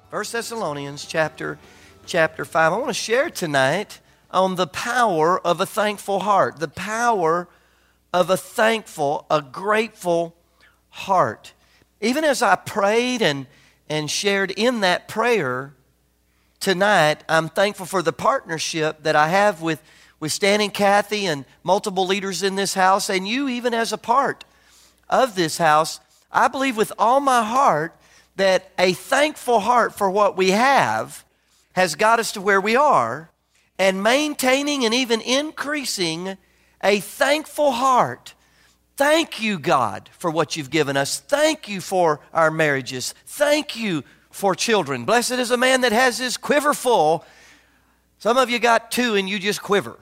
1 Thessalonians chapter 5. I want to share tonight on the power of a thankful heart. The power of a grateful heart. Even as I prayed and shared in that prayer tonight, I'm thankful for the partnership that I have with Stan and Kathy and multiple leaders in this house, and you even as a part of this house. I believe with all my heart that a thankful heart for what we have has got us to where we are, and maintaining and even increasing a thankful heart. Thank you, God, for what you've given us. Thank you for our marriages. Thank you for children. Blessed is a man that has his quiver full. Some of you got two and you just quiver.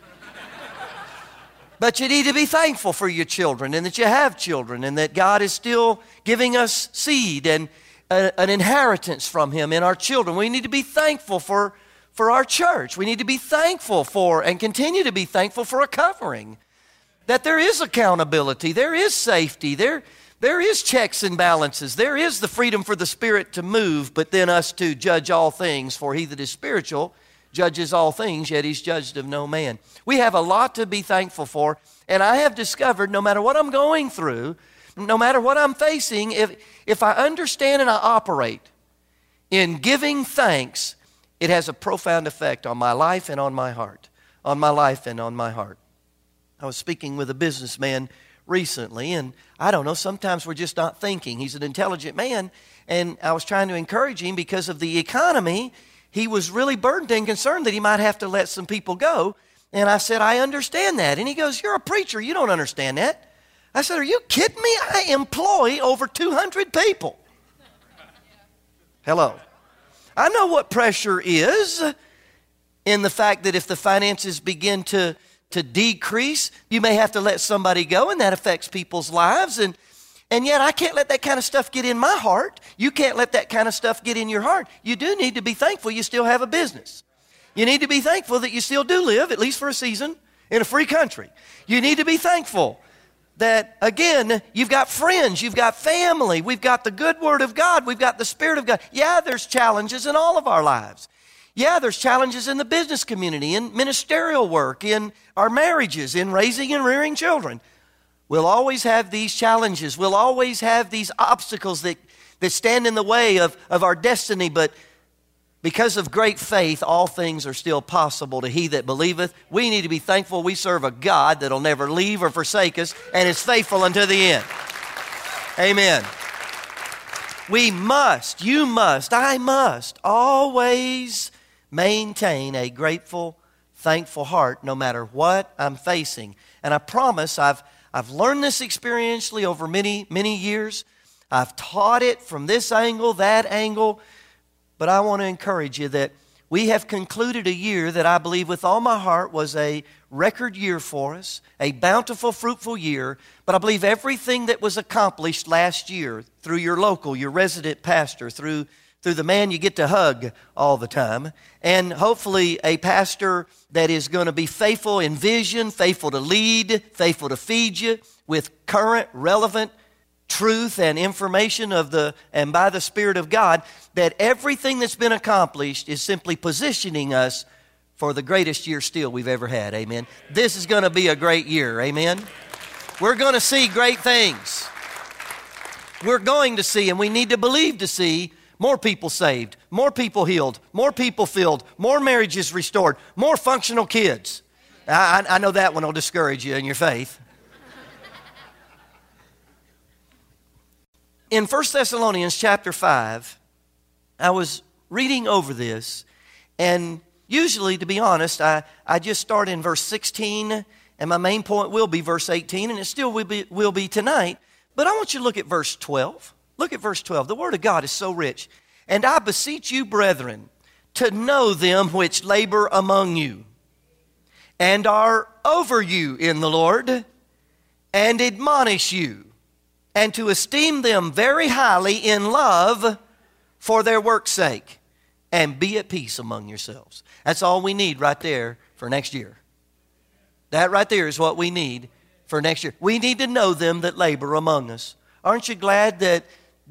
But you need to be thankful for your children and that you have children and that God is still giving us seed and an inheritance from Him in our children. We need to be thankful for our church. We need to be thankful for and continue to be thankful for a covering. That there is accountability, there is safety, there is checks and balances, there is the freedom for the Spirit to move, but then us to judge all things, for he that is spiritual judges all things, yet he's judged of no man. We have a lot to be thankful for, and I have discovered no matter what I'm going through, no matter what I'm facing, if I understand and I operate in giving thanks, it has a profound effect on my life and on my heart. On my life and on my heart. I was speaking with a businessman recently, and I don't know, sometimes we're just not thinking. He's an intelligent man, and I was trying to encourage him because of the economy. He was really burdened and concerned that he might have to let some people go. And I said, I understand that. And he goes, you're a preacher, you don't understand that. I said, are you kidding me? I employ over 200 people. Hello. I know what pressure is in the fact that if the finances begin to decrease, you may have to let somebody go, and that affects people's lives. And yet I can't let that kind of stuff get in my heart. You can't let that kind of stuff get in your heart. You do need to be thankful you still have a business. You need to be thankful that you still do live, at least for a season, in a free country. You need to be thankful that, again, you've got friends, you've got family, we've got the good Word of God, we've got the Spirit of God. Yeah, there's challenges in all of our lives. Yeah, there's challenges in the business community, in ministerial work, in our marriages, in raising and rearing children. We'll always have these challenges. We'll always have these obstacles that stand in the way of our destiny, but because of great faith, all things are still possible to he that believeth. We need to be thankful we serve a God that'll never leave or forsake us and is faithful unto the end. Amen. We must, you must, I must always maintain a grateful, thankful heart no matter what I'm facing. And I promise I've learned this experientially over many, many years. I've taught it from this angle, that angle. But I want to encourage you that we have concluded a year that I believe with all my heart was a record year for us, a bountiful, fruitful year. But I believe everything that was accomplished last year through your local, your resident pastor, through the man you get to hug all the time, and hopefully a pastor that is going to be faithful in vision, faithful to lead, faithful to feed you with current, relevant truth and information and by the Spirit of God, that everything that's been accomplished is simply positioning us for the greatest year still we've ever had. Amen. This is going to be a great year. Amen. We're going to see great things. We're going to see, and we need to believe to see, more people saved, more people healed, more people filled, more marriages restored, more functional kids. I know that one will discourage you in your faith. In 1 Thessalonians chapter 5, I was reading over this, and usually, to be honest, I just start in verse 16, and my main point will be verse 18, and it still will be tonight. But I want you to look at verse 12. Look at verse 12. The Word of God is so rich. And I beseech you, brethren, to know them which labor among you, and are over you in the Lord, and admonish you, and to esteem them very highly in love for their work's sake, and be at peace among yourselves. That's all we need right there for next year. That right there is what we need for next year. We need to know them that labor among us. Aren't you glad that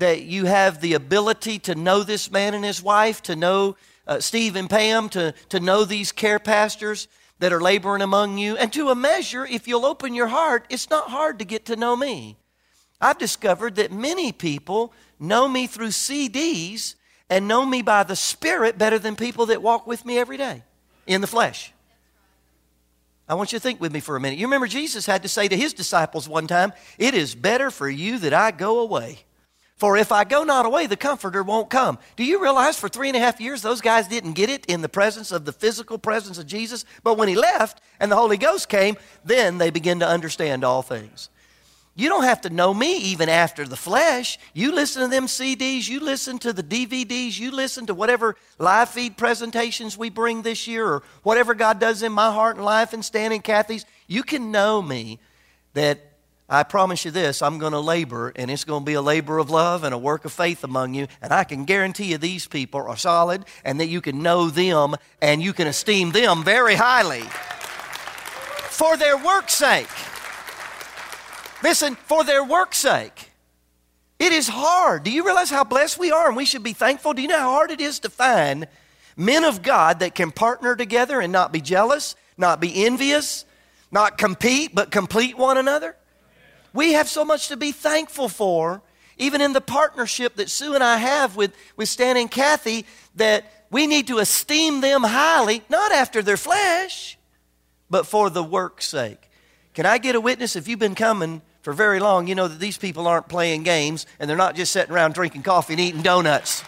that you have the ability to know this man and his wife, to know Steve and Pam, to know these care pastors that are laboring among you. And to a measure, if you'll open your heart, it's not hard to get to know me. I've discovered that many people know me through CDs and know me by the Spirit better than people that walk with me every day in the flesh. I want you to think with me for a minute. You remember Jesus had to say to his disciples one time, "It is better for you that I go away. For if I go not away, the Comforter won't come." Do you realize for 3.5 years those guys didn't get it in the presence of the physical presence of Jesus? But when he left and the Holy Ghost came, then they began to understand all things. You don't have to know me even after the flesh. You listen to them CDs, you listen to the DVDs, you listen to whatever live feed presentations we bring this year or whatever God does in my heart and life and Stan and Kathy's. You can know me that I promise you this, I'm going to labor, and it's going to be a labor of love and a work of faith among you. And I can guarantee you these people are solid and that you can know them and you can esteem them very highly for their work's sake. Listen, for their work's sake. It is hard. Do you realize how blessed we are and we should be thankful? Do you know how hard it is to find men of God that can partner together and not be jealous, not be envious, not compete, but complete one another? We have so much to be thankful for, even in the partnership that Sue and I have with Stan and Kathy, that we need to esteem them highly, not after their flesh, but for the work's sake. Can I get a witness? If you've been coming for very long, you know that these people aren't playing games and they're not just sitting around drinking coffee and eating donuts.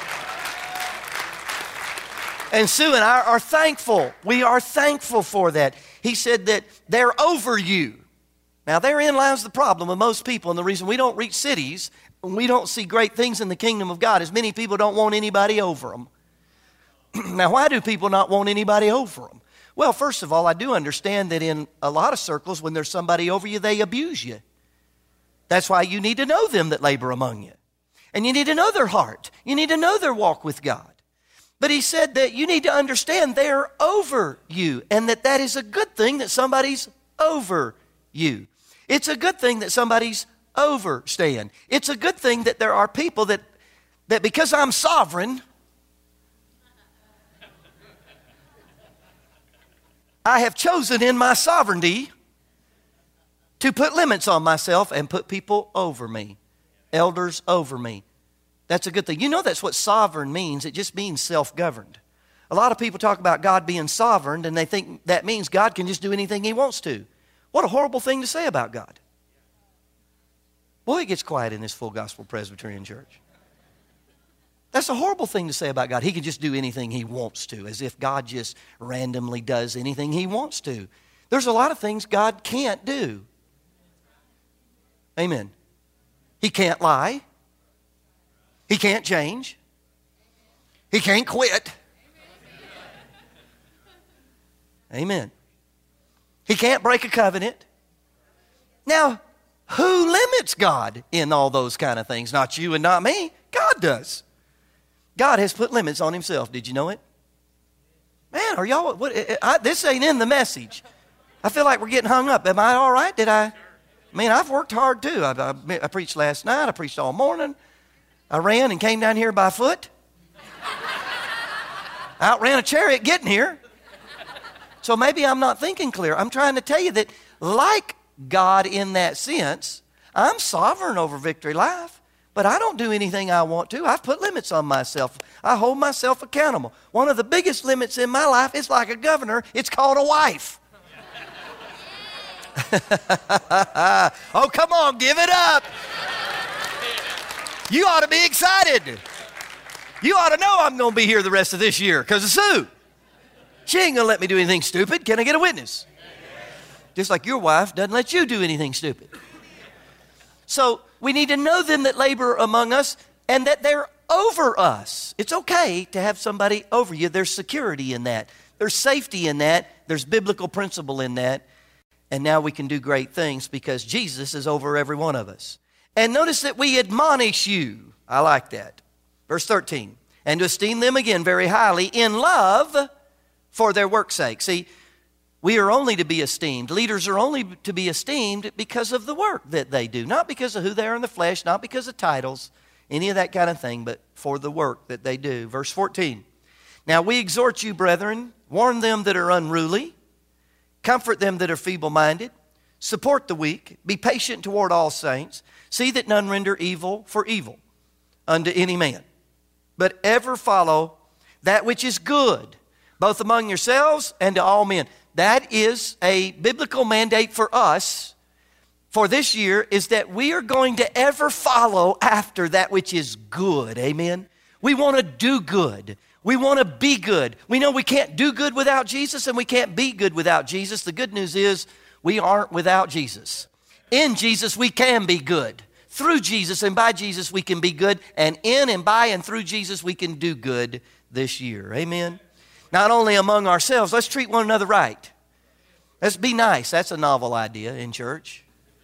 And Sue and I are thankful. We are thankful for that. He said that they're over you. Now, therein lies the problem of most people, and the reason we don't reach cities and we don't see great things in the kingdom of God is many people don't want anybody over them. Now, why do people not want anybody over them? Well, first of all, I do understand that in a lot of circles, when there's somebody over you, they abuse you. That's why you need to know them that labor among you. And you need to know their heart. You need to know their walk with God. But he said that you need to understand they're over you and that is a good thing that somebody's over you. It's a good thing that somebody's over Stan. It's a good thing that there are people that because I'm sovereign, I have chosen in my sovereignty to put limits on myself and put people over me, elders over me. That's a good thing. You know that's what sovereign means. It just means self-governed. A lot of people talk about God being sovereign and they think that means God can just do anything he wants to. What a horrible thing to say about God. Boy, it gets quiet in this Full Gospel Presbyterian Church. That's a horrible thing to say about God. He can just do anything he wants to, as if God just randomly does anything he wants to. There's a lot of things God can't do. Amen. He can't lie. He can't change. He can't quit. Amen. He can't break a covenant. Now, who limits God in all those kind of things? Not you and not me. God does. God has put limits on himself. Did you know it? Man, are y'all, this ain't in the message. I feel like we're getting hung up. Am I all right? I've worked hard too. I preached last night. I preached all morning. I ran and came down here by foot. Outran a chariot getting here. So maybe I'm not thinking clear. I'm trying to tell you that like God in that sense, I'm sovereign over Victory Life. But I don't do anything I want to. I've put limits on myself. I hold myself accountable. One of the biggest limits in my life is like a governor. It's called a wife. Oh, come on, give it up. You ought to be excited. You ought to know I'm going to be here the rest of this year because of Sue. She ain't going to let me do anything stupid. Can I get a witness? Just like your wife doesn't let you do anything stupid. So we need to know them that labor among us and that they're over us. It's okay to have somebody over you. There's security in that. There's safety in that. There's biblical principle in that. And now we can do great things because Jesus is over every one of us. And notice that we admonish you. I like that. Verse 13. And to esteem them again very highly in love for their work's sake. See, we are only to be esteemed. Leaders are only to be esteemed because of the work that they do. Not because of who they are in the flesh, not because of titles. any of that kind of thing, but for the work that they do. Verse 14. Now we exhort you, brethren, warn them that are unruly, comfort them that are feeble-minded, support the weak, be patient toward all saints, see that none render evil for evil unto any man, but ever follow that which is good, both among yourselves and to all men. That is a biblical mandate for us for this year, is that we are going to ever follow after that which is good. Amen? We want to do good. We want to be good. We know we can't do good without Jesus, and we can't be good without Jesus. The good news is we aren't without Jesus. In Jesus, we can be good. Through Jesus and by Jesus, we can be good. And in and by and through Jesus, we can do good this year. Amen? Not only among ourselves, let's treat one another right. Let's be nice. That's a novel idea in church.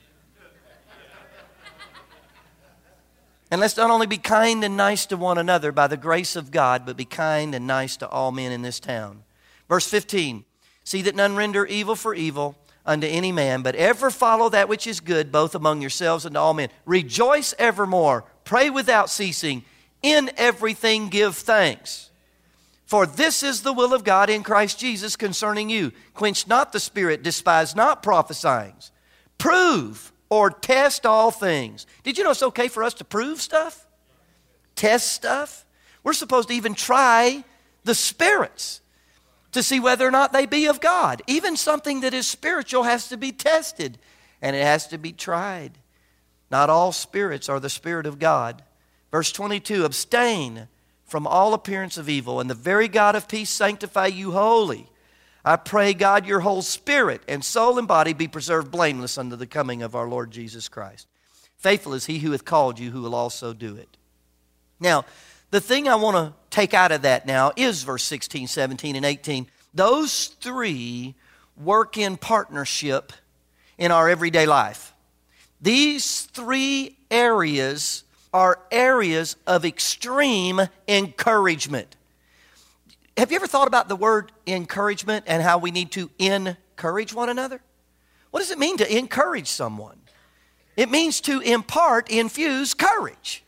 And let's not only be kind and nice to one another by the grace of God, but be kind and nice to all men in this town. Verse 15, see that none render evil for evil unto any man, but ever follow that which is good, both among yourselves and to all men. Rejoice evermore, pray without ceasing, in everything give thanks. For this is the will of God in Christ Jesus concerning you. Quench not the spirit, despise not prophesying. Prove or test all things. Did you know it's okay for us to prove stuff? Test stuff? We're supposed to even try the spirits to see whether or not they be of God. Even something that is spiritual has to be tested, and it has to be tried. Not all spirits are the Spirit of God. Verse 22, abstain from all appearance of evil, and the very God of peace sanctify you wholly. I pray, God, your whole spirit and soul and body be preserved blameless unto the coming of our Lord Jesus Christ. Faithful is he who hath called you, who will also do it. Now, the thing I want to take out of that now is verse 16, 17, and 18. Those three work in partnership in our everyday life. These three areas are areas of extreme encouragement. Have you ever thought about the word encouragement and how we need to encourage one another? What does it mean to encourage someone? It means to impart, infuse courage.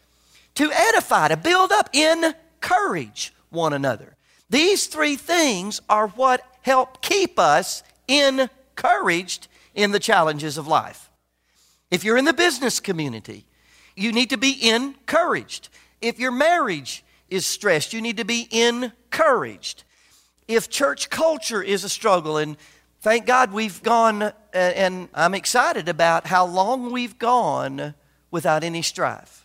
To edify, to build up, encourage one another. These three things are what help keep us encouraged in the challenges of life. If you're in the business community, you need to be encouraged. If your marriage is stressed, you need to be encouraged. If church culture is a struggle, and thank God we've gone, and I'm excited about how long we've gone without any strife.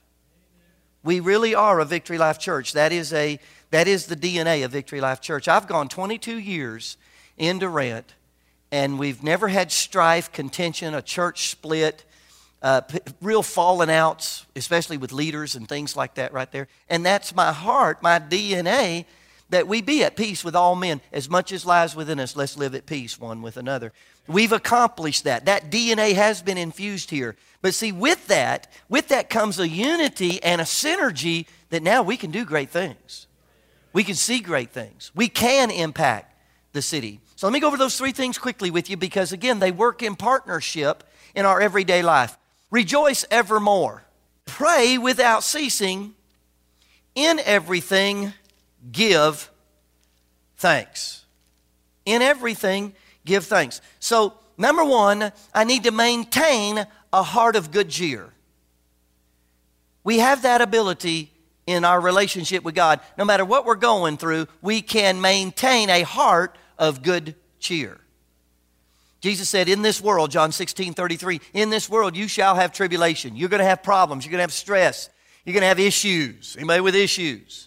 We really are a Victory Life Church. That is the DNA of Victory Life Church. I've gone 22 years in Durant, and we've never had strife, contention, a church split, real falling outs, especially with leaders and things like that right there. And that's my heart, my DNA, that we be at peace with all men. As much as lies within us, let's live at peace one with another. We've accomplished that. That DNA has been infused here. But see, with that comes a unity and a synergy that now we can do great things. We can see great things. We can impact the city. So let me go over those three things quickly with you, because again, they work in partnership in our everyday life. Rejoice evermore. Pray without ceasing. In everything, give thanks. In everything, give thanks. So, number one, I need to maintain a heart of good cheer. We have that ability in our relationship with God. No matter what we're going through, we can maintain a heart of good cheer. Jesus said, in this world, John 16:33, in this world you shall have tribulation. You're going to have problems. You're going to have stress. You're going to have issues. Anybody with issues?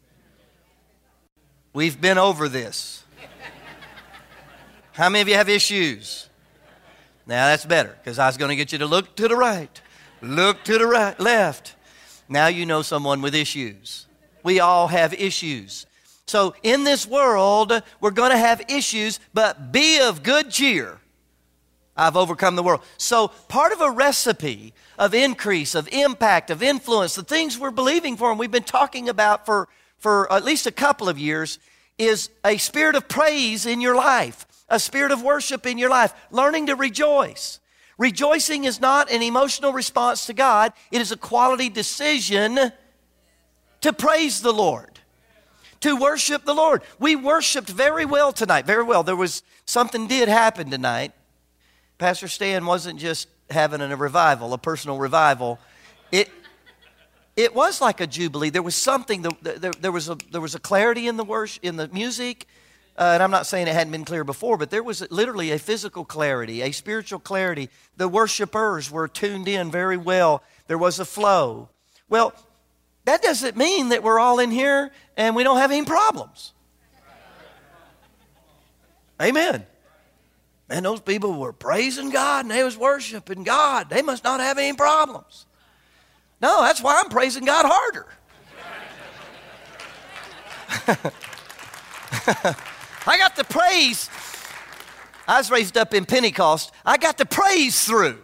We've been over this. How many of you have issues? Now that's better, because I was going to get you to look to the right. Look to the right, left. Now you know someone with issues. We all have issues. So in this world, we're going to have issues, but be of good cheer. I've overcome the world. So part of a recipe of increase, of impact, of influence, the things we're believing for and we've been talking about for at least a couple of years, is a spirit of praise in your life, a spirit of worship in your life, learning to rejoice. Rejoicing is not an emotional response to God. It is a quality decision to praise the Lord, to worship the Lord. We worshiped very well tonight, very well. Something did happen tonight. Pastor Stan wasn't just having a revival, a personal revival. It was like a jubilee. There was something. There was a clarity in the worship, in the music. And I'm not saying it hadn't been clear before, but there was literally a physical clarity, a spiritual clarity. The worshipers were tuned in very well. There was a flow. Well, that doesn't mean that we're all in here and we don't have any problems. Amen. And those people were praising God and they was worshiping God. They must not have any problems. No, that's why I'm praising God harder. I got the praise. I was raised up in Pentecost. I got the praise through.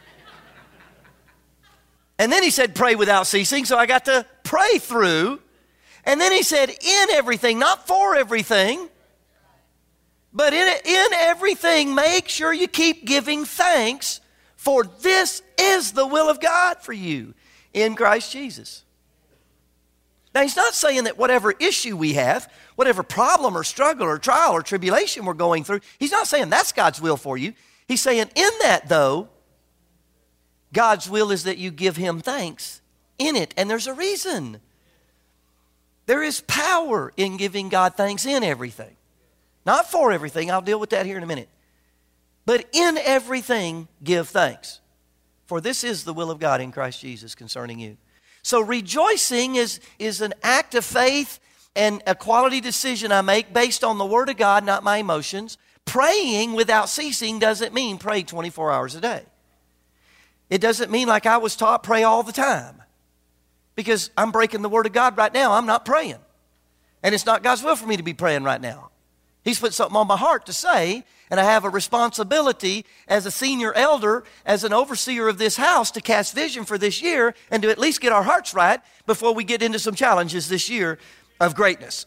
And then he said, pray without ceasing. So I got to pray through. And then he said, in everything, not for everything, but in everything, make sure you keep giving thanks, for this is the will of God for you in Christ Jesus. Now, he's not saying that whatever issue we have, whatever problem or struggle or trial or tribulation we're going through, he's not saying that's God's will for you. He's saying in that, though, God's will is that you give him thanks in it. And there's a reason. There is power in giving God thanks in everything. Not for everything. I'll deal with that here in a minute. But in everything, give thanks. For this is the will of God in Christ Jesus concerning you. So rejoicing is an act of faith and a quality decision I make based on the Word of God, not my emotions. Praying without ceasing doesn't mean pray 24 hours a day. It doesn't mean, like I was taught, pray all the time. Because I'm breaking the Word of God right now. I'm not praying. And it's not God's will for me to be praying right now. He's put something on my heart to say, and I have a responsibility as a senior elder, as an overseer of this house, to cast vision for this year and to at least get our hearts right before we get into some challenges this year of greatness.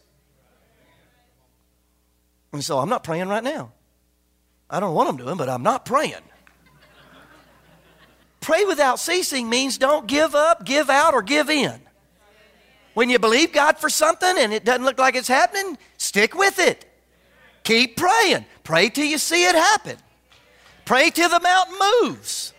And so I'm not praying right now. I don't know what I'm doing, but I'm not praying. Pray without ceasing means don't give up, give out, or give in. When you believe God for something and it doesn't look like it's happening, stick with it. Keep praying. Pray till you see it happen. Pray till the mountain moves.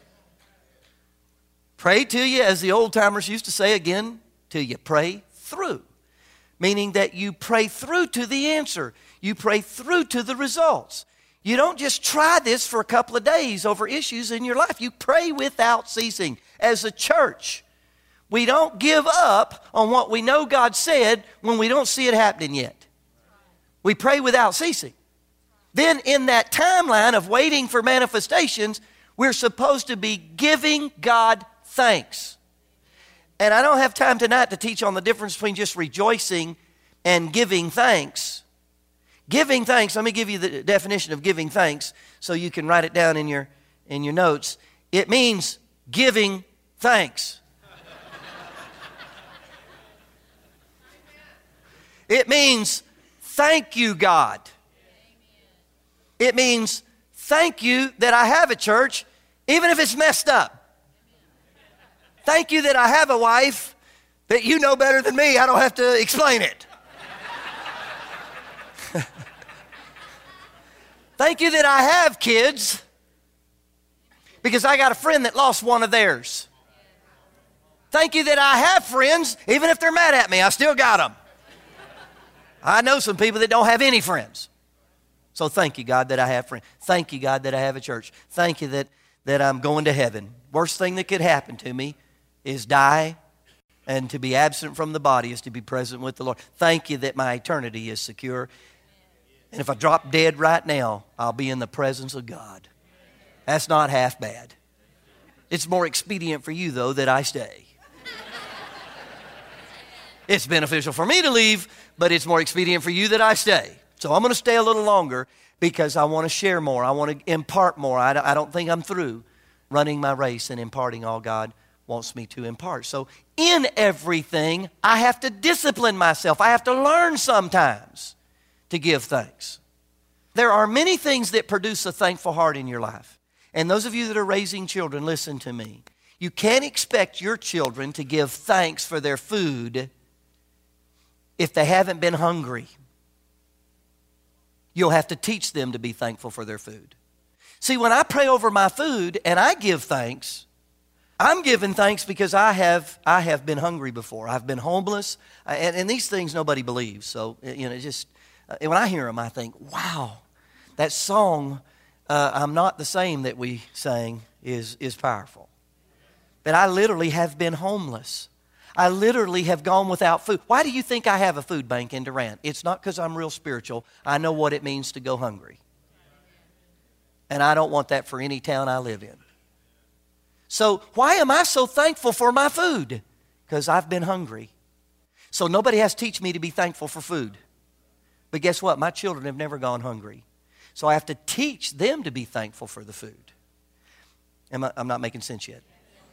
Pray till you, as the old timers used to say again, till you pray through. Meaning that you pray through to the answer. You pray through to the results. You don't just try this for a couple of days over issues in your life. You pray without ceasing. As a church, we don't give up on what we know God said when we don't see it happening yet. We pray without ceasing. Then in that timeline of waiting for manifestations, we're supposed to be giving God thanks. And I don't have time tonight to teach on the difference between just rejoicing and giving thanks. Giving thanks, let me give you the definition of giving thanks so you can write it down in your notes. It means giving thanks. It means thank you, God. It means thank you that I have a church, even if it's messed up. Thank you that I have a wife that you know better than me. I don't have to explain it. Thank you that I have kids because I got a friend that lost one of theirs. Thank you that I have friends, even if they're mad at me, I still got them. I know some people that don't have any friends. So thank you, God, that I have friends. Thank you, God, that I have a church. Thank you that I'm going to heaven. Worst thing that could happen to me is die, and to be absent from the body is to be present with the Lord. Thank you that my eternity is secure. And if I drop dead right now, I'll be in the presence of God. That's not half bad. It's more expedient for you, though, that I stay. It's beneficial for me to leave, but it's more expedient for you that I stay. So I'm going to stay a little longer because I want to share more. I want to impart more. I don't think I'm through running my race and imparting all God wants me to impart. So in everything, I have to discipline myself. I have to learn sometimes to give thanks. There are many things that produce a thankful heart in your life. And those of you that are raising children, listen to me. You can't expect your children to give thanks for their food if they haven't been hungry. You'll have to teach them to be thankful for their food. See, when I pray over my food and I give thanks, I'm giving thanks because I have been hungry before. I've been homeless, and these things nobody believes. So, when I hear them, I think, wow, that song, I'm Not the Same that we sang is powerful. But I literally have been homeless. I literally have gone without food. Why do you think I have a food bank in Durant? It's not because I'm real spiritual. I know what it means to go hungry. And I don't want that for any town I live in. So why am I so thankful for my food? Because I've been hungry. So nobody has to teach me to be thankful for food. But guess what? My children have never gone hungry. So I have to teach them to be thankful for the food. I'm not making sense yet.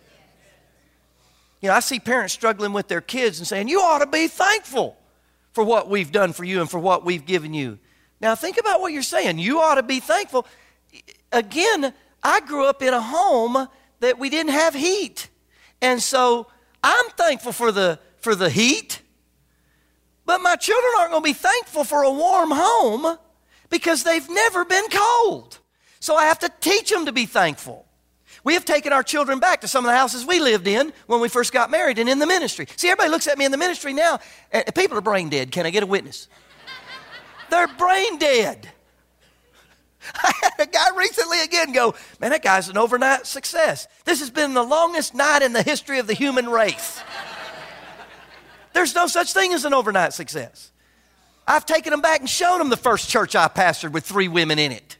I see parents struggling with their kids and saying, you ought to be thankful for what we've done for you and for what we've given you. Now think about what you're saying. You ought to be thankful. Again, I grew up in a home that we didn't have heat. And so I'm thankful for the heat. But my children aren't going to be thankful for a warm home because they've never been cold. So I have to teach them to be thankful. We have taken our children back to some of the houses we lived in when we first got married and in the ministry. See, everybody looks at me in the ministry now. People are brain dead. Can I get a witness? They're brain dead. I had a guy recently again go, man, that guy's an overnight success. This has been the longest night in the history of the human race. There's no such thing as an overnight success. I've taken them back and shown them the first church I pastored with 3 women in it.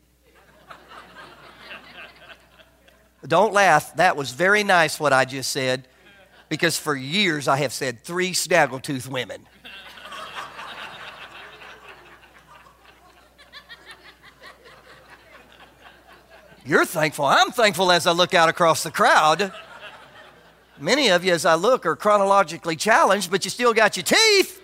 Don't laugh. That was very nice what I just said, because for years I have said 3 snaggletooth women. You're thankful. I'm thankful as I look out across the crowd. Many of you, as I look, are chronologically challenged, but you still got your teeth.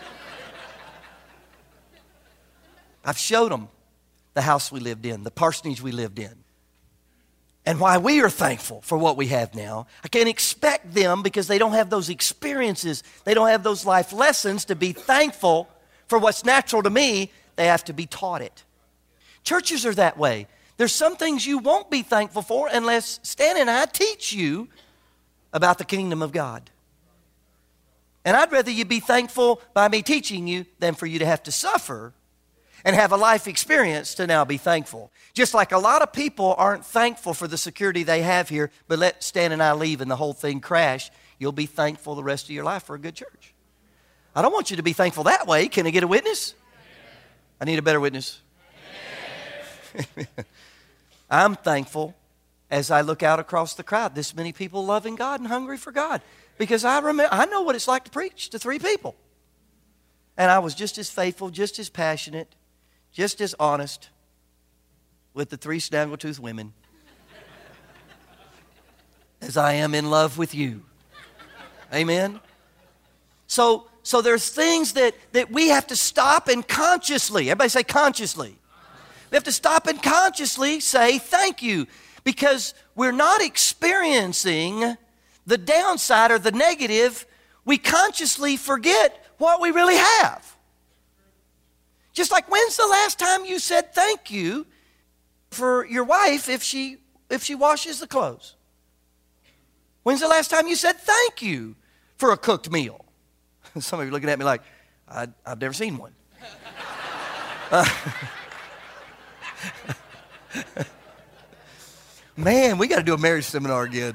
I've showed them the house we lived in, the parsonage we lived in, and why we are thankful for what we have now. I can't expect them, because they don't have those experiences, they don't have those life lessons to be thankful for what's natural to me. They have to be taught it. Churches are that way. There's some things you won't be thankful for unless Stan and I teach you about the kingdom of God. And I'd rather you be thankful by me teaching you than for you to have to suffer and have a life experience to now be thankful. Just like a lot of people aren't thankful for the security they have here, but let Stan and I leave and the whole thing crash, you'll be thankful the rest of your life for a good church. I don't want you to be thankful that way. Can I get a witness? I need a better witness. I'm thankful as I look out across the crowd, this many people loving God and hungry for God. Because I know what it's like to preach to 3 people. And I was just as faithful, just as passionate, just as honest with the 3 snaggletooth women as I am in love with you. Amen? So there's things that we have to stop and consciously, everybody say consciously. We have to stop and consciously say thank you, because we're not experiencing the downside or the negative. We consciously forget what we really have. Just like, when's the last time you said thank you for your wife if she washes the clothes? When's the last time you said thank you for a cooked meal? Some of you are looking at me like, I've never seen one. Man, we got to do a marriage seminar again.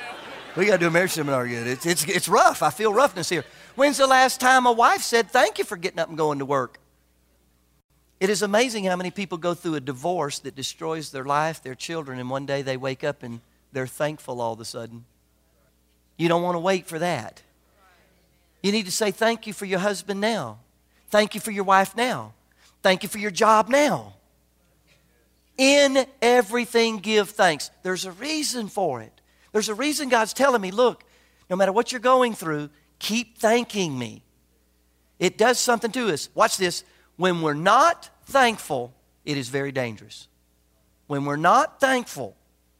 It's rough. I feel roughness here. When's the last time a wife said thank you for getting up and going to work? It is amazing how many people go through a divorce that destroys their life, their children, and one day they wake up and they're thankful all of a sudden. You don't want to wait for that. You need to say thank you for your husband now. Thank you for your wife now. Thank you for your job now. In everything, give thanks. There's a reason for it. There's a reason God's telling me, look, no matter what you're going through, keep thanking me. It does something to us. Watch this. When we're not thankful, it is very dangerous. When we're not thankful,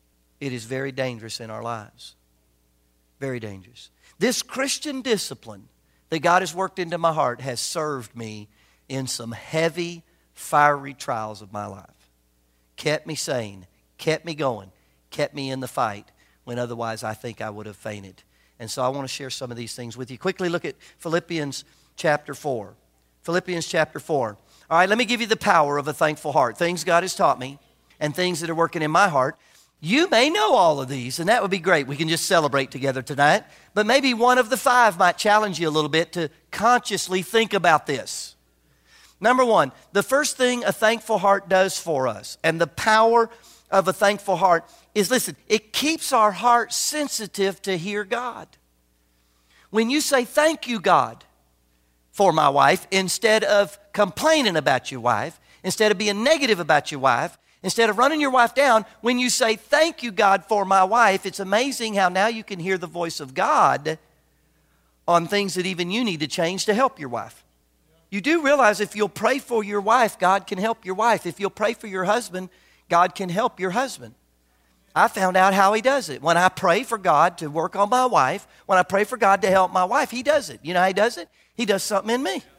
it is very dangerous in our lives. Very dangerous. This Christian discipline that God has worked into my heart has served me in some heavy, fiery trials of my life. Kept me sane, kept me going, kept me in the fight when otherwise I think I would have fainted. And so I want to share some of these things with you. Quickly look at Philippians chapter 4. Philippians chapter 4. All right, let me give you the power of a thankful heart. Things God has taught me and things that are working in my heart. You may know all of these, and that would be great. We can just celebrate together tonight. But maybe one of the 5 might challenge you a little bit to consciously think about this. Number 1, the first thing a thankful heart does for us, and the power of a thankful heart is, listen, it keeps our heart sensitive to hear God. When you say, thank you, God, for my wife, instead of complaining about your wife, instead of being negative about your wife, instead of running your wife down, when you say, thank you, God, for my wife, it's amazing how now you can hear the voice of God on things that even you need to change to help your wife. You do realize if you'll pray for your wife, God can help your wife. If you'll pray for your husband, God can help your husband. I found out how He does it. When I pray for God to work on my wife, when I pray for God to help my wife, He does it. You know how He does it? He does something in me.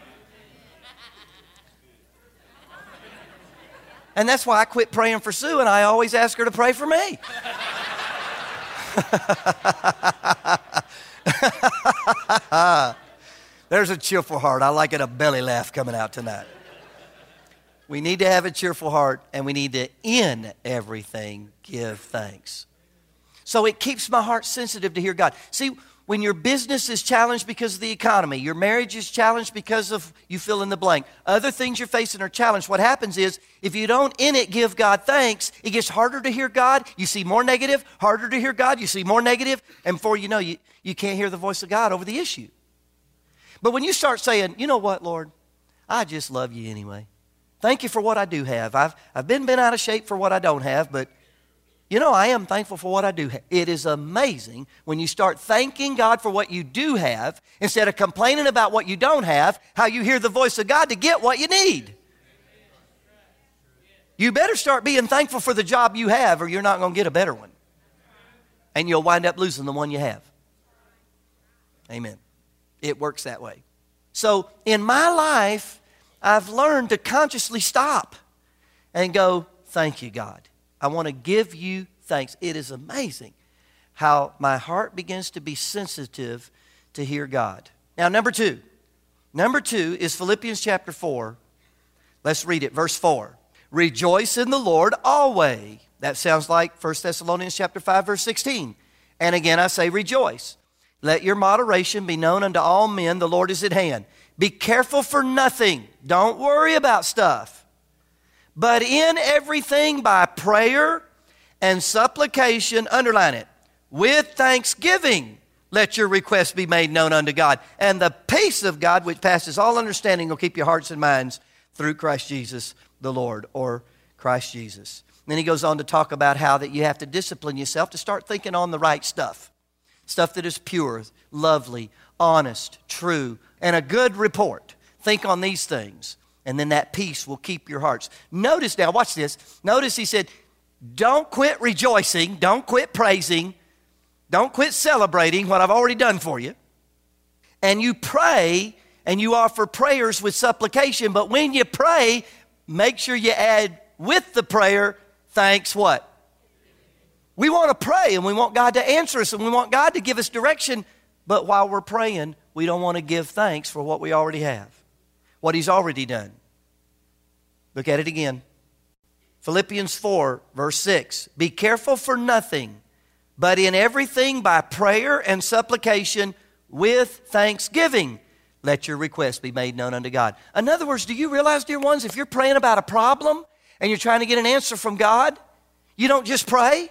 And that's why I quit praying for Sue, and I always ask her to pray for me. There's a cheerful heart. I like it, a belly laugh coming out tonight. We need to have a cheerful heart, and we need to, in everything, give thanks. So it keeps my heart sensitive to hear God. See, when your business is challenged because of the economy, your marriage is challenged because of you fill in the blank, other things you're facing are challenged, what happens is if you don't in it give God thanks, it gets harder to hear God. You see more negative, harder to hear God. You see more negative, and before you know, you can't hear the voice of God over the issue. But when you start saying, you know what, Lord, I just love you anyway. Thank you for what I do have. I've been out of shape for what I don't have, but you know, I am thankful for what I do have. It is amazing when you start thanking God for what you do have instead of complaining about what you don't have, how you hear the voice of God to get what you need. You better start being thankful for the job you have or you're not going to get a better one. And you'll wind up losing the one you have. Amen. It works that way. So in my life, I've learned to consciously stop and go, thank you, God. I want to give you thanks. It is amazing how my heart begins to be sensitive to hear God. Now, number two is Philippians chapter 4. Let's read it, verse 4. Rejoice in the Lord always. That sounds like 1 Thessalonians chapter 5, verse 16. And again, I say rejoice. Let your moderation be known unto all men. The Lord is at hand. Be careful for nothing. Don't worry about stuff. But in everything by prayer and supplication, underline it, with thanksgiving, let your requests be made known unto God. And the peace of God, which passes all understanding, will keep your hearts and minds through Christ Jesus the Lord, or Christ Jesus. And then he goes on to talk about how that you have to discipline yourself to start thinking on the right stuff. Stuff that is pure, lovely, honest, true, and a good report. Think on these things. And then that peace will keep your hearts. Notice now, watch this. Notice he said, don't quit rejoicing. Don't quit praising. Don't quit celebrating what I've already done for you. And you pray and you offer prayers with supplication. But when you pray, make sure you add with the prayer, thanks what? We want to pray and we want God to answer us and we want God to give us direction. But while we're praying, we don't want to give thanks for what we already have. What he's already done. Look at it again. Philippians 4, verse 6. Be careful for nothing, but in everything by prayer and supplication with thanksgiving, let your requests be made known unto God. In other words, do you realize, dear ones, if you're praying about a problem and you're trying to get an answer from God, you don't just pray.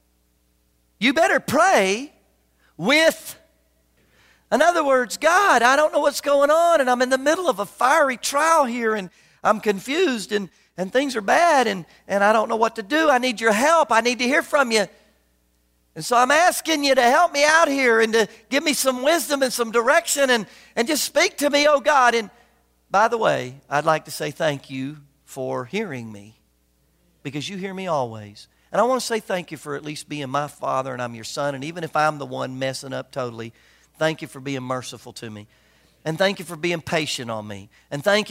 You better pray with. In other words, God, I don't know what's going on, and I'm in the middle of a fiery trial here, and I'm confused, and things are bad, and I don't know what to do. I need your help. I need to hear from you. And so I'm asking you to help me out here and to give me some wisdom and some direction and just speak to me, oh God. And by the way, I'd like to say thank you for hearing me, because you hear me always. And I want to say thank you for at least being my father and I'm your son. And even if I'm the one messing up totally, thank you for being merciful to me. And thank you for being patient on me. And thank you.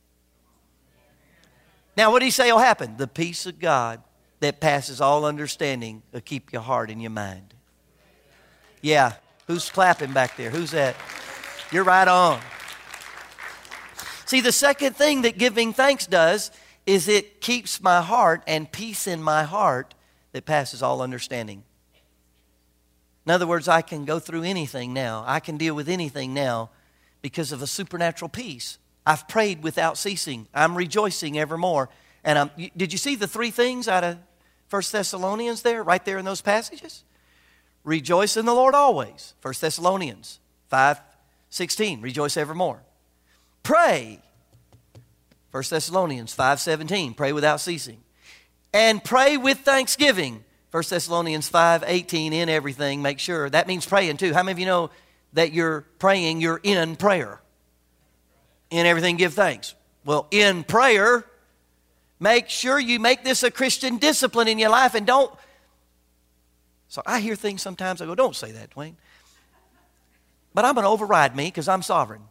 Now, what did he say will happen? The peace of God that passes all understanding will keep your heart and your mind. Yeah. Who's clapping back there? Who's that? You're right on. See, the second thing that giving thanks does is it keeps my heart and peace in my heart that passes all understanding. In other words, I can go through anything now. I can deal with anything now because of a supernatural peace. I've prayed without ceasing. I'm rejoicing evermore. And did you see the three things out of 1 Thessalonians there, right there in those passages? Rejoice in the Lord always. 1 Thessalonians 5:16, rejoice evermore. Pray. 1 Thessalonians 5:17, pray without ceasing. And pray with thanksgiving. 1 Thessalonians 5:18, in everything, make sure. That means praying too. How many of you know that you're praying, you're in prayer? In everything, give thanks. Well, in prayer, make sure you make this a Christian discipline in your life and don't. So I hear things sometimes, I go, don't say that, Dwayne. But I'm going to override me because I'm sovereign.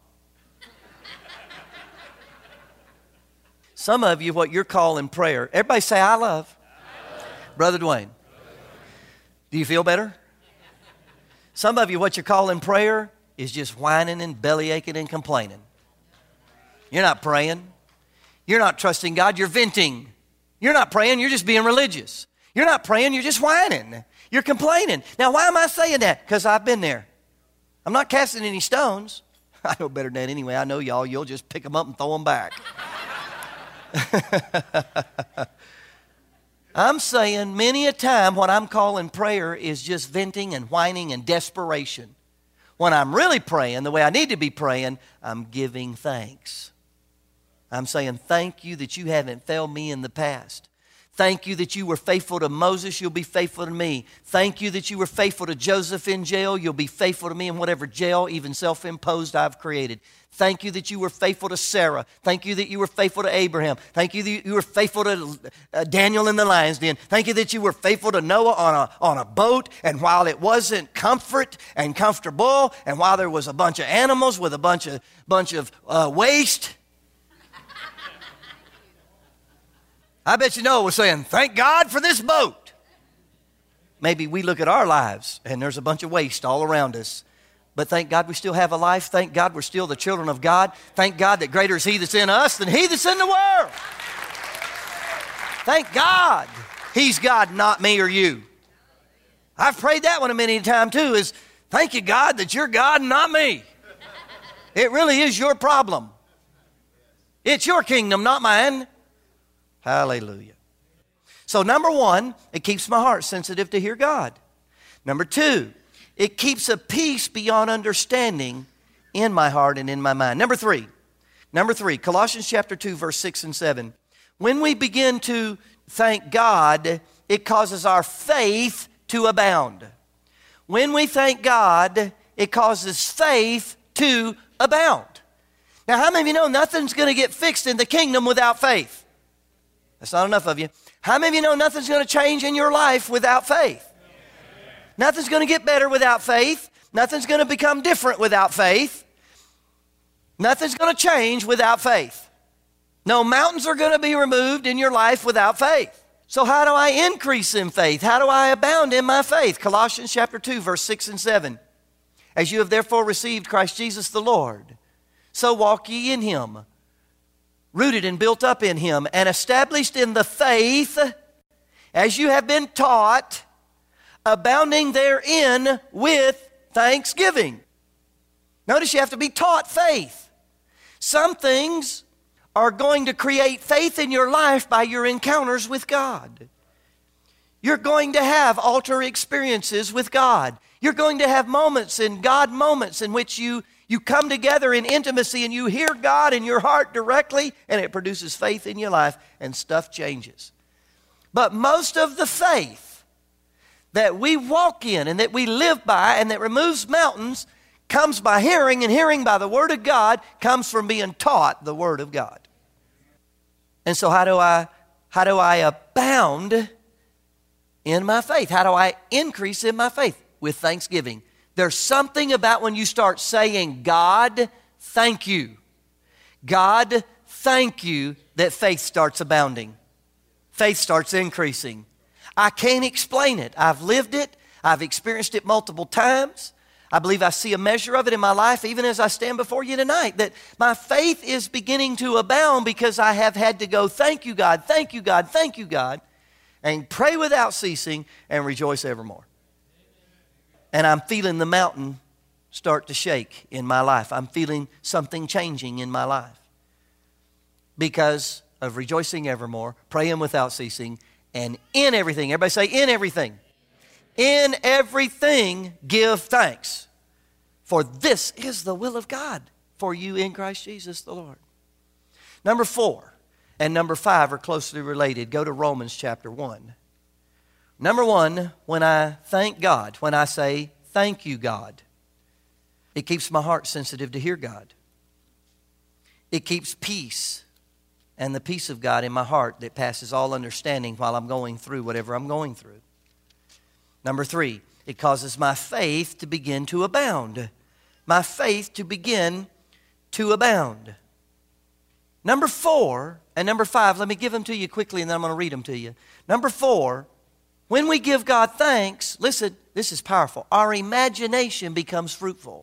Some of you, what you're calling prayer, everybody say, I love. Brother Dwayne. Do you feel better? Some of you, what you're calling prayer is just whining and belly aching and complaining. You're not praying. You're not trusting God. You're venting. You're not praying. You're just being religious. You're not praying. You're just whining. You're complaining. Now, why am I saying that? Because I've been there. I'm not casting any stones. I know better than that anyway. I know y'all. You'll just pick them up and throw them back. I'm saying many a time what I'm calling prayer is just venting and whining and desperation. When I'm really praying the way I need to be praying, I'm giving thanks. I'm saying thank you that you haven't failed me in the past. Thank you that you were faithful to Moses, you'll be faithful to me. Thank you that you were faithful to Joseph in jail, you'll be faithful to me in whatever jail, even self-imposed, I've created. Thank you that you were faithful to Sarah. Thank you that you were faithful to Abraham. Thank you that you were faithful to Daniel in the lion's den. Thank you that you were faithful to Noah on a boat, and while it wasn't comfort and comfortable, and while there was a bunch of animals with a bunch of waste, I bet you Noah was saying, thank God for this boat. Maybe we look at our lives and there's a bunch of waste all around us. But thank God we still have a life. Thank God we're still the children of God. Thank God that greater is He that's in us than he that's in the world. Thank God He's God, not me or you. I've prayed that one a many times too, is thank you, God, that you're God and not me. It really is your problem. It's your kingdom, not mine. Hallelujah. So number one, it keeps my heart sensitive to hear God. Number two, it keeps a peace beyond understanding in my heart and in my mind. Number three, Colossians chapter 2, verse 6 and 7. When we begin to thank God, it causes our faith to abound. When we thank God, it causes faith to abound. Now, how many of you know nothing's going to get fixed in the kingdom without faith? That's not enough of you. How many of you know nothing's going to change in your life without faith? Nothing's going to get better without faith. Nothing's going to become different without faith. Nothing's going to change without faith. No mountains are going to be removed in your life without faith. So how do I increase in faith? How do I abound in my faith? Colossians chapter 2, verse 6 and 7. As you have therefore received Christ Jesus the Lord, so walk ye in Him, rooted and built up in Him, and established in the faith as you have been taught, abounding therein with thanksgiving. Notice you have to be taught faith. Some things are going to create faith in your life by your encounters with God. You're going to have altar experiences with God. You're going to have moments in which you come together in intimacy and you hear God in your heart directly, and it produces faith in your life and stuff changes. But most of the faith that we walk in and that we live by and that removes mountains comes by hearing, and hearing by the Word of God comes from being taught the Word of God. And so how do I abound In my faith. How do I increase in my faith? With thanksgiving. There's something about when you start saying, God, thank you. God, thank you, that faith starts abounding. Faith starts increasing. I can't explain it. I've lived it. I've experienced it multiple times. I believe I see a measure of it in my life, even as I stand before you tonight, that my faith is beginning to abound because I have had to go, thank you, God, thank you, God, thank you, God, and pray without ceasing and rejoice evermore. And I'm feeling the mountain start to shake in my life. I'm feeling something changing in my life because of rejoicing evermore, praying without ceasing, and in everything. Everybody say, in everything. In everything, give thanks. For this is the will of God for you in Christ Jesus the Lord. Number 4 and number 5 are closely related. Go to Romans chapter 1. Number 1, when I thank God, when I say, thank you, God, it keeps my heart sensitive to hear God. It keeps peace and the peace of God in my heart that passes all understanding while I'm going through whatever I'm going through. Number 3, it causes my faith to begin to abound. My faith to begin to abound. Number 4 and number 5, let me give them to you quickly and then I'm going to read them to you. Number 4, when we give God thanks, listen, this is powerful. Our imagination becomes fruitful.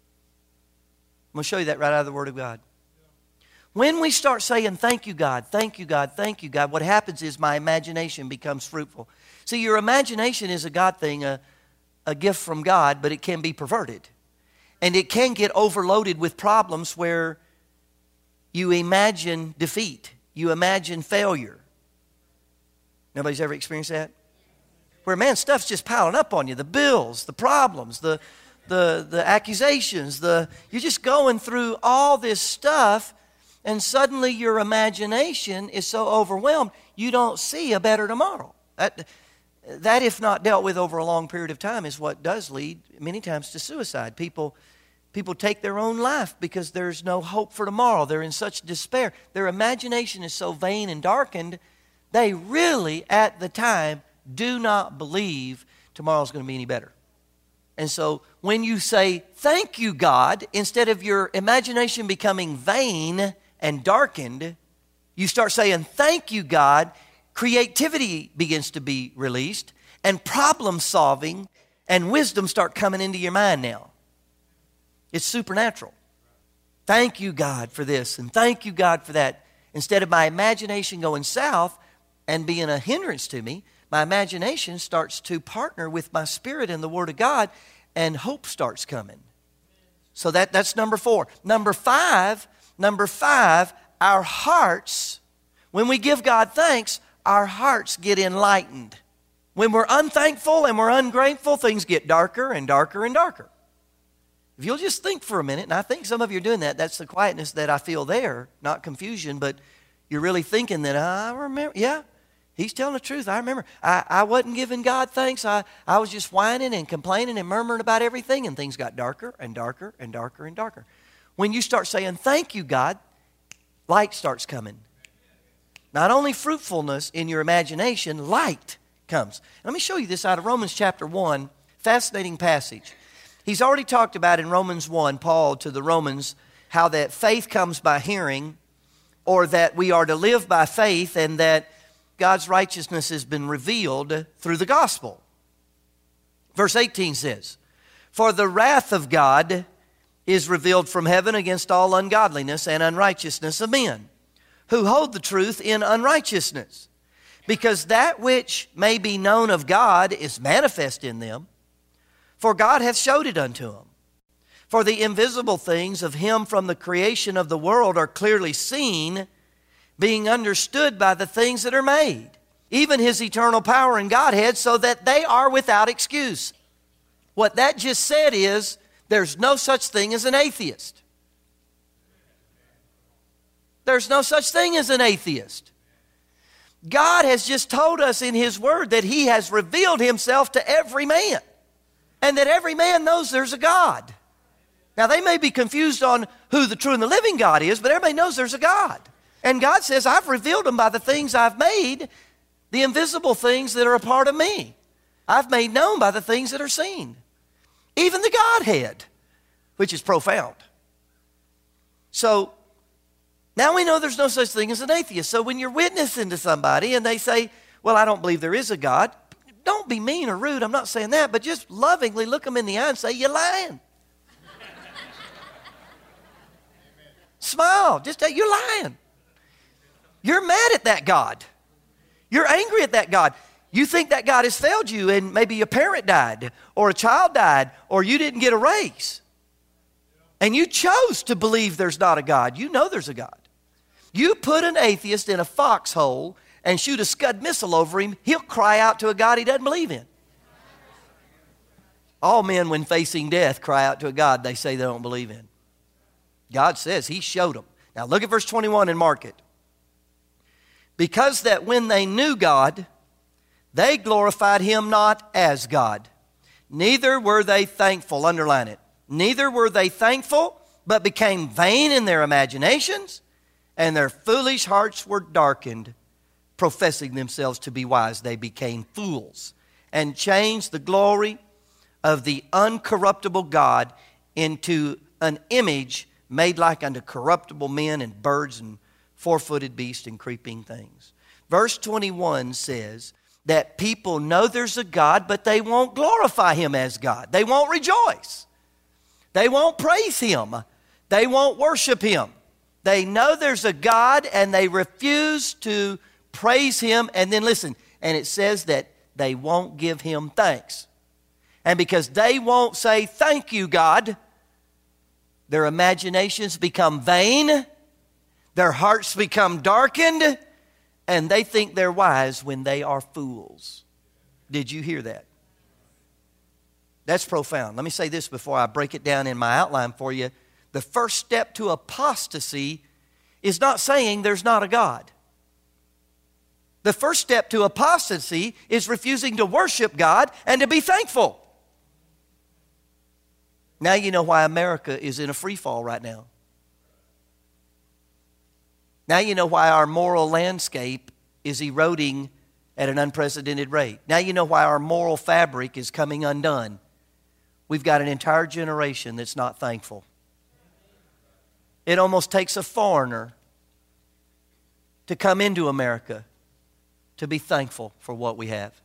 I'm going to show you that right out of the Word of God. When we start saying, thank you, God, thank you, God, thank you, God, what happens is my imagination becomes fruitful. See, your imagination is a God thing, a gift from God, but it can be perverted. And it can get overloaded with problems where you imagine defeat. You imagine failure. Nobody's ever experienced that? Where, man, stuff's just piling up on you. The bills, the problems, the accusations, you're just going through all this stuff, and suddenly your imagination is so overwhelmed, you don't see a better tomorrow. That, if not dealt with over a long period of time, is what does lead many times to suicide. People take their own life because there's no hope for tomorrow. They're in such despair. Their imagination is so vain and darkened, they really, at the time, do not believe tomorrow's going to be any better. And so when you say, thank you, God, instead of your imagination becoming vain and darkened, you start saying, thank you, God, creativity begins to be released, and problem solving and wisdom start coming into your mind now. It's supernatural. Thank you, God, for this, and thank you, God, for that. Instead of my imagination going south and being a hindrance to me, my imagination starts to partner with my spirit in the Word of God, and hope starts coming. So that's number 4. Number five, our hearts, when we give God thanks, our hearts get enlightened. When we're unthankful and we're ungrateful, things get darker and darker and darker. If you'll just think for a minute, and I think some of you are doing that, that's the quietness that I feel there, not confusion, but you're really thinking that, I remember, yeah, he's telling the truth. I remember. I wasn't giving God thanks. I was just whining and complaining and murmuring about everything, and things got darker and darker and darker and darker. When you start saying, thank you, God, light starts coming. Not only fruitfulness in your imagination, light comes. Let me show you this out of Romans chapter 1, fascinating passage. He's already talked about in Romans 1, Paul to the Romans, how that faith comes by hearing, or that we are to live by faith, and that God's righteousness has been revealed through the gospel. Verse 18 says, for the wrath of God is revealed from heaven against all ungodliness and unrighteousness of men, who hold the truth in unrighteousness, because that which may be known of God is manifest in them, for God hath showed it unto them. For the invisible things of him from the creation of the world are clearly seen, being understood by the things that are made, even his eternal power and Godhead, so that they are without excuse. What that just said is, there's no such thing as an atheist. There's no such thing as an atheist. God has just told us in his word that he has revealed himself to every man, and that every man knows there's a God. Now, they may be confused on who the true and the living God is, but everybody knows there's a God. And God says, I've revealed them by the things I've made, The invisible things that are a part of me, I've made known by the things that are seen. Even the Godhead, which is profound. So now we know there's no such thing as an atheist. So when you're witnessing to somebody and they say, well, I don't believe there is a God, don't be mean or rude. I'm not saying that, but just lovingly look them in the eye and say, you're lying. Smile. Just say, you're lying. You're mad at that God. You're angry at that God. You think that God has failed you, and maybe a parent died or a child died or you didn't get a raise. And you chose to believe there's not a God. You know there's a God. You put an atheist in a foxhole and shoot a Scud missile over him, he'll cry out to a God he doesn't believe in. All men, when facing death, cry out to a God they say they don't believe in. God says he showed them. Now look at verse 21 and mark it. Because that when they knew God, they glorified him not as God. Neither were they thankful. Underline it. Neither were they thankful, but became vain in their imaginations, and their foolish hearts were darkened. Professing themselves to be wise, they became fools, and changed the glory of the uncorruptible God into an image made like unto corruptible men and birds and four-footed beasts and creeping things. Verse 21 says that people know there's a God, but they won't glorify him as God. They won't rejoice. They won't praise him. They won't worship him. They know there's a God and they refuse to praise him. And then listen, and it says that they won't give him thanks. And because they won't say, thank you, God, their imaginations become vain, their hearts become darkened, and they think they're wise when they are fools. Did you hear that? That's profound. Let me say this before I break it down in my outline for you. The first step to apostasy is not saying there's not a God. The first step to apostasy is refusing to worship God and to be thankful. Now you know why America is in a free fall right now. Now you know why our moral landscape is eroding at an unprecedented rate. Now you know why our moral fabric is coming undone. We've got an entire generation that's not thankful. It almost takes a foreigner to come into America to be thankful for what we have.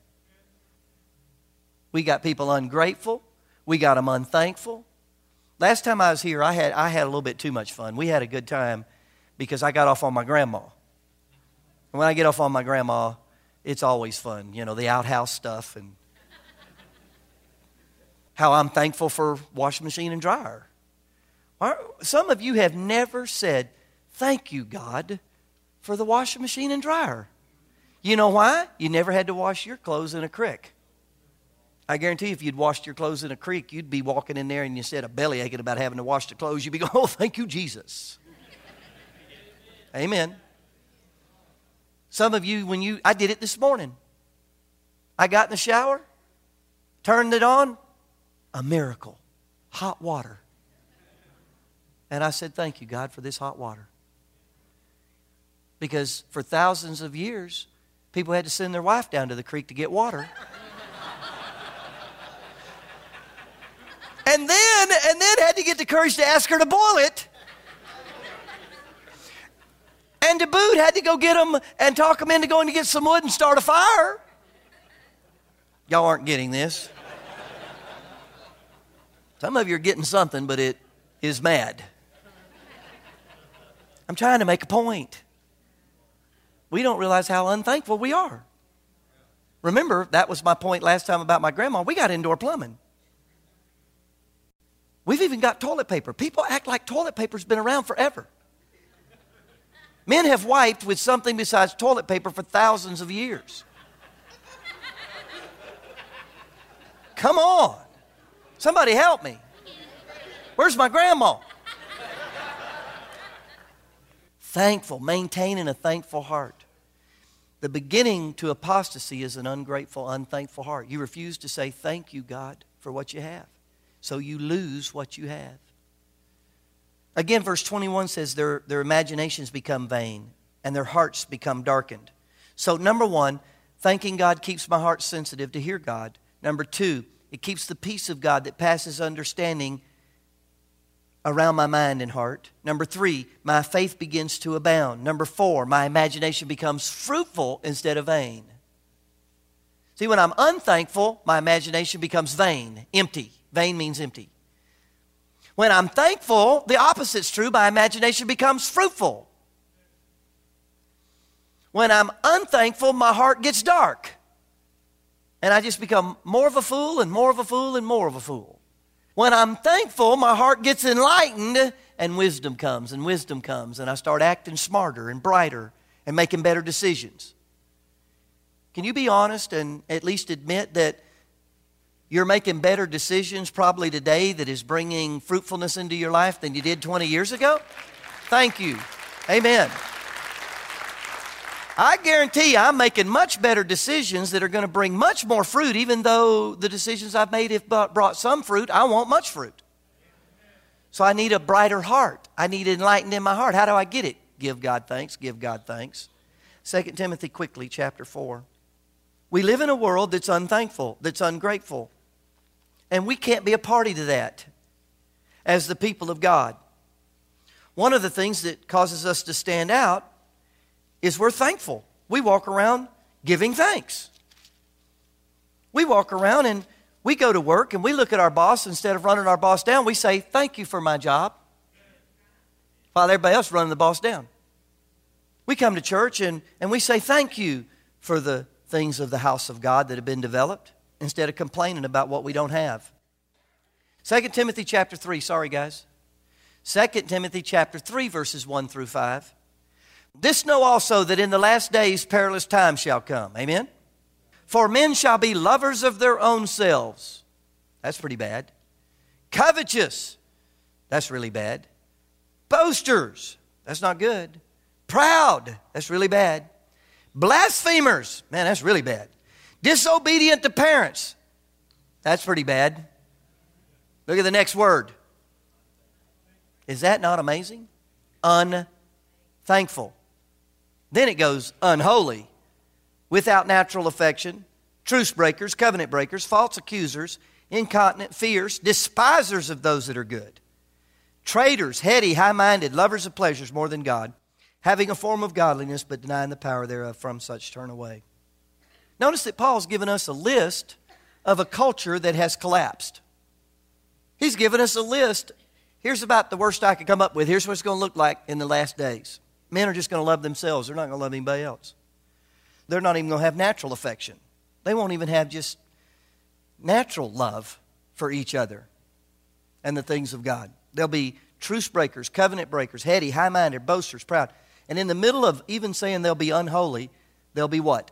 We got people ungrateful. We got them unthankful. Last time I was here, I had a little bit too much fun. We had a good time because I got off on my grandma. And when I get off on my grandma, it's always fun. You know, the outhouse stuff and how I'm thankful for washing machine and dryer. Some of you have never said, thank you, God, for the washing machine and dryer. You know why? You never had to wash your clothes in a creek. I guarantee you, if you'd washed your clothes in a creek, you'd be walking in there and instead of belly aching about having to wash the clothes, you'd be going, oh, thank you, Jesus. Amen. Some of you, I did it this morning. I got in the shower, turned it on, a miracle, hot water. And I said, thank you, God, for this hot water. Because for thousands of years, people had to send their wife down to the creek to get water. And then had to get the courage to ask her to boil it. And to boot, had to go get them and talk them into going to get some wood and start a fire. Y'all aren't getting this. Some of you are getting something, but it is mad. I'm trying to make a point. We don't realize how unthankful we are. Remember, that was my point last time about my grandma. We got indoor plumbing. We've even got toilet paper. People act like toilet paper's been around forever. Men have wiped with something besides toilet paper for thousands of years. Come on. Somebody help me. Where's my grandma? Thankful, maintaining a thankful heart. The beginning to apostasy is an ungrateful, unthankful heart. You refuse to say thank you, God, for what you have. So you lose what you have. Again, verse 21 says their imaginations become vain and their hearts become darkened. So number one, Thanking God keeps my heart sensitive to hear God. Number 2, it keeps the peace of God that passes understanding around my mind and heart. Number 3, my faith begins to abound. Number 4, my imagination becomes fruitful instead of vain. See, when I'm unthankful, my imagination becomes vain, empty. Vain means empty. When I'm thankful, the opposite's true. My imagination becomes fruitful. When I'm unthankful, my heart gets dark. And I just become more of a fool and more of a fool and more of a fool. When I'm thankful, my heart gets enlightened and wisdom comes and wisdom comes. And I start acting smarter and brighter and making better decisions. Can you be honest and at least admit that you're making better decisions probably today that is bringing fruitfulness into your life than you did 20 years ago? Thank you. Amen. I guarantee you I'm making much better decisions that are going to bring much more fruit, even though the decisions I've made have brought some fruit. I want much fruit. So I need a brighter heart. I need enlightened in my heart. How do I get it? Give God thanks. Give God thanks. 2 Timothy quickly, chapter 4. We live in a world that's unthankful, that's ungrateful. And we can't be a party to that as the people of God. One of the things that causes us to stand out is we're thankful. We walk around giving thanks. We walk around and we go to work and we look at our boss. Instead of running our boss down, we say, thank you for my job, while everybody else running the boss down. We come to church and we say thank you for the things of the house of God that have been developed, instead of complaining about what we don't have. 2 Timothy chapter 3, sorry guys. 2 Timothy chapter 3 verses 1 through 5. This know also that in the last days perilous times shall come. Amen? For men shall be lovers of their own selves. That's pretty bad. Covetous. That's really bad. Boasters. That's not good. Proud. That's really bad. Blasphemers. Man, that's really bad. Disobedient to parents. That's pretty bad. Look at the next word. Is that not amazing? Unthankful. Then it goes unholy, without natural affection, truce breakers, covenant breakers, false accusers, incontinent, fierce, despisers of those that are good, traitors, heady, high-minded, lovers of pleasures more than God, having a form of godliness but denying the power thereof. From such turn away. Notice that Paul's given us a list of a culture that has collapsed. He's given us a list. Here's about the worst I could come up with. Here's what it's going to look like in the last days. Men are just going to love themselves. They're not going to love anybody else. They're not even going to have natural affection. They won't even have just natural love for each other and the things of God. They'll be truce breakers, covenant breakers, heady, high-minded, boasters, proud. And in the middle of even saying they'll be unholy, they'll be what?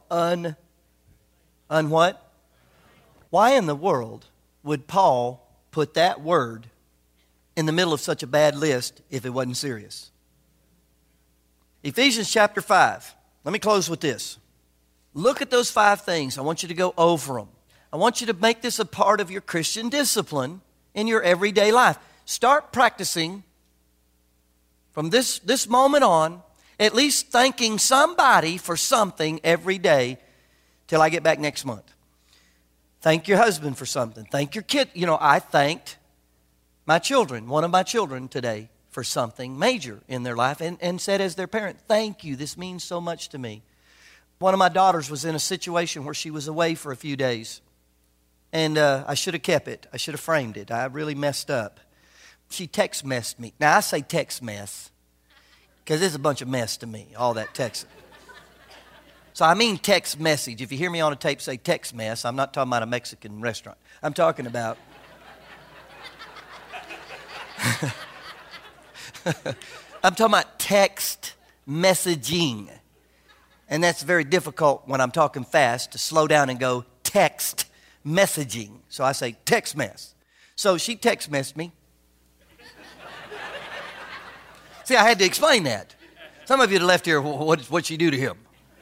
What? Why in the world would Paul put that word in the middle of such a bad list if it wasn't serious? Ephesians chapter 5. Let me close with this. Look at those 5 things. I want you to go over them. I want you to make this a part of your Christian discipline in your everyday life. Start practicing from this moment on, at least thanking somebody for something every day till I get back next month. Thank your husband for something. Thank your kid. You know, I thanked my children, one of my children today, for something major in their life and said as their parent, thank you, this means so much to me. One of my daughters was in a situation where she was away for a few days. And I should have kept it. I should have framed it. I really messed up. She text messed me. Now I say text mess because it's a bunch of mess to me, all that texting. So I mean text message. If you hear me on a tape say text mess, I'm not talking about a Mexican restaurant. I'm talking about I'm talking about text messaging. And that's very difficult when I'm talking fast to slow down and go text messaging. So I say text mess. So she text messaged me. See, I had to explain that. Some of you left here, what'd she do to him?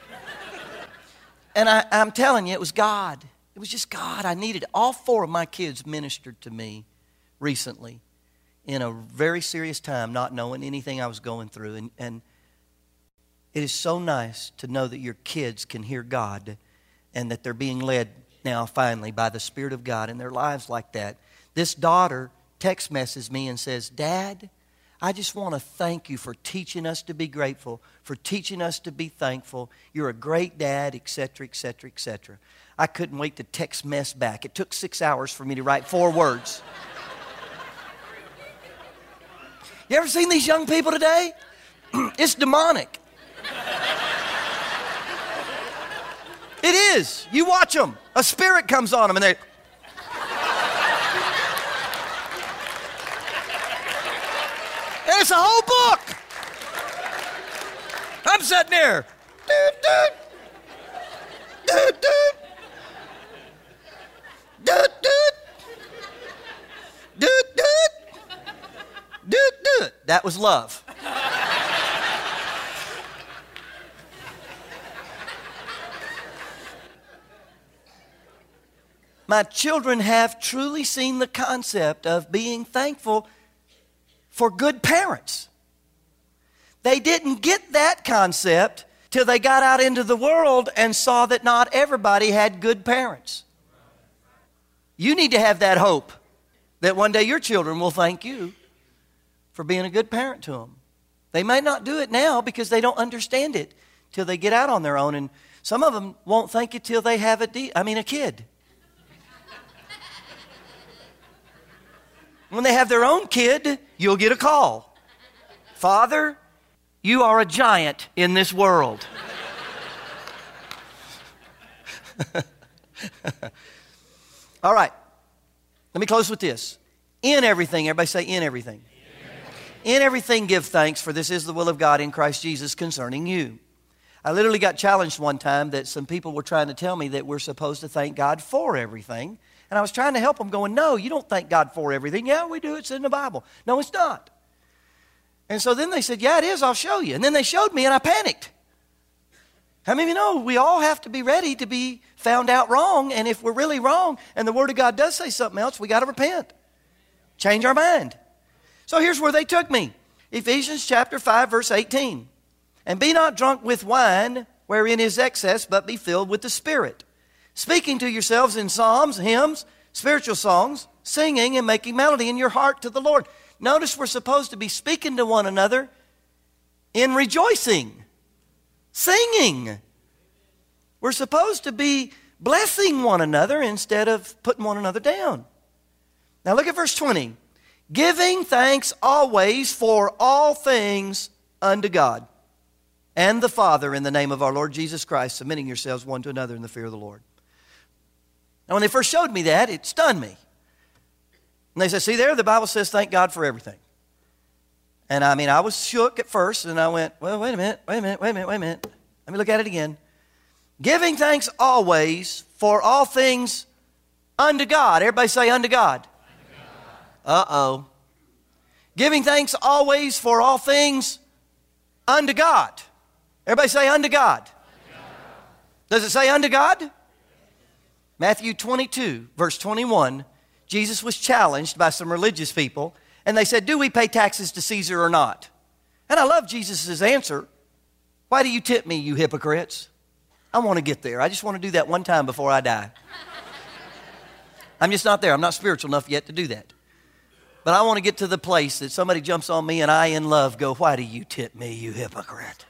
And I'm telling you, it was God. It was just God. I needed it. All 4 of my kids ministered to me recently in a very serious time, not knowing anything I was going through. And it is so nice to know that your kids can hear God and that they're being led now finally by the Spirit of God in their lives like that. This daughter text messages me and says, Dad, I just want to thank you for teaching us to be grateful, for teaching us to be thankful. You're a great dad, etc., etc., etc. I couldn't wait to text mess back. It took 6 hours for me to write 4 words. You ever seen these young people today? It's demonic. It is. You watch them. A spirit comes on them and they... And it's a whole book. I'm sitting there. Doot, doot. Doot, doot. Doot, doot. Doot, doot. Doot, doot. That was love. My children have truly seen the concept of being thankful for good parents. They didn't get that concept till they got out into the world and saw that not everybody had good parents. You need to have that hope that one day your children will thank you for being a good parent to them. They may not do it now because they don't understand it till they get out on their own, and some of them won't thank you till they have a kid. When they have their own kid, you'll get a call. Father, you are a giant in this world. All right. Let me close with this. In everything, everybody say in everything. In everything give thanks, for this is the will of God in Christ Jesus concerning you. I literally got challenged one time that some people were trying to tell me that we're supposed to thank God for everything. And I was trying to help them going, no, you don't thank God for everything. Yeah, we do. It's in the Bible. No, it's not. And so then they said, yeah, it is. I'll show you. And then they showed me and I panicked. How many of you know we all have to be ready to be found out wrong? And if we're really wrong and the Word of God does say something else, we got to repent. Change our mind. So here's where they took me. Ephesians chapter 5, verse 18. And be not drunk with wine, wherein is excess, but be filled with the Spirit, speaking to yourselves in psalms, hymns, spiritual songs, singing and making melody in your heart to the Lord. Notice we're supposed to be speaking to one another in rejoicing, singing. We're supposed to be blessing one another instead of putting one another down. Now look at verse 20. Giving thanks always for all things unto God and the Father in the name of our Lord Jesus Christ, submitting yourselves one to another in the fear of the Lord. Now when they first showed me that, it stunned me. And they said, see there, the Bible says thank God for everything. And I was shook at first, and I went, well, wait a minute. Let me look at it again. Giving thanks always for all things unto God. Everybody say unto God. Uh-oh. Giving thanks always for all things unto God. Everybody say unto God. Does it say unto God? Matthew 22, verse 21, Jesus was challenged by some religious people, and they said, do we pay taxes to Caesar or not? And I love Jesus' answer. Why do you tip me, you hypocrites? I want to get there. I just want to do that one time before I die. I'm just not there. I'm not spiritual enough yet to do that. But I want to get to the place that somebody jumps on me and I, in love, go, why do you tip me, you hypocrite?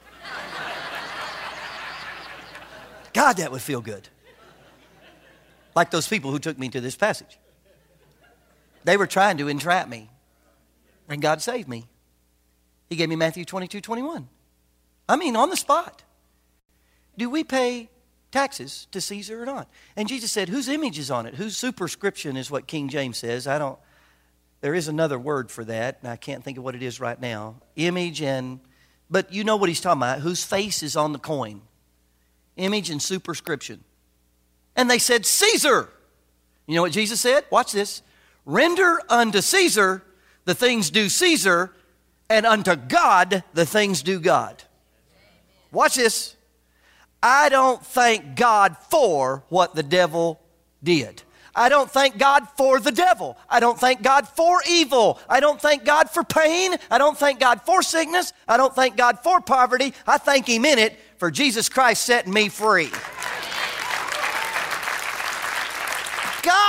God, that would feel good. Like those people who took me to this passage. They were trying to entrap me. And God saved me. He gave me Matthew 22:21. On the spot. Do we pay taxes to Caesar or not? And Jesus said, whose image is on it? Whose superscription is what King James says. There is another word for that, and I can't think of what it is right now. Image but you know what he's talking about. Whose face is on the coin. Image and superscription. And they said, Caesar. You know what Jesus said? Watch this. Render unto Caesar the things due Caesar, and unto God the things due God. Watch this. I don't thank God for what the devil did. I don't thank God for the devil. I don't thank God for evil. I don't thank God for pain. I don't thank God for sickness. I don't thank God for poverty. I thank Him in it for Jesus Christ setting me free.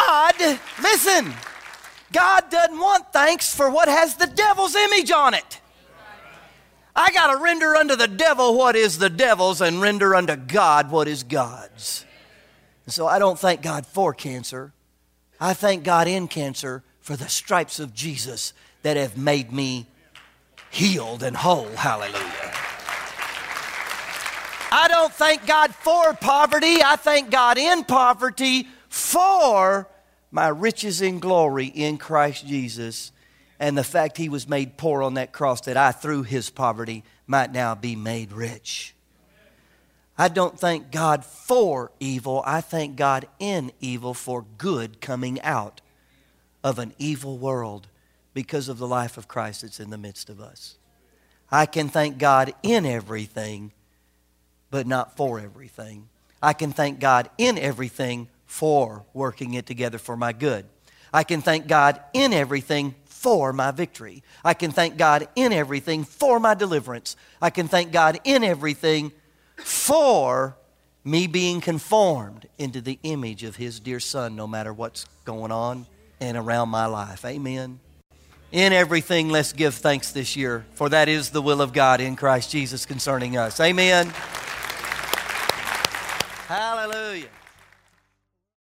God, listen, God doesn't want thanks for what has the devil's image on it. I got to render unto the devil what is the devil's and render unto God what is God's. And so I don't thank God for cancer. I thank God in cancer for the stripes of Jesus that have made me healed and whole. Hallelujah. I don't thank God for poverty. I thank God in poverty for my riches in glory in Christ Jesus, and the fact He was made poor on that cross, that I through His poverty might now be made rich. I don't thank God for evil. I thank God in evil for good coming out of an evil world because of the life of Christ that's in the midst of us. I can thank God in everything, but not for everything. I can thank God in everything for working it together for my good. I can thank God in everything for my victory. I can thank God in everything for my deliverance. I can thank God in everything for me being conformed into the image of His dear Son, no matter what's going on and around my life. Amen. In everything, let's give thanks this year, for that is the will of God in Christ Jesus concerning us. Amen. Hallelujah.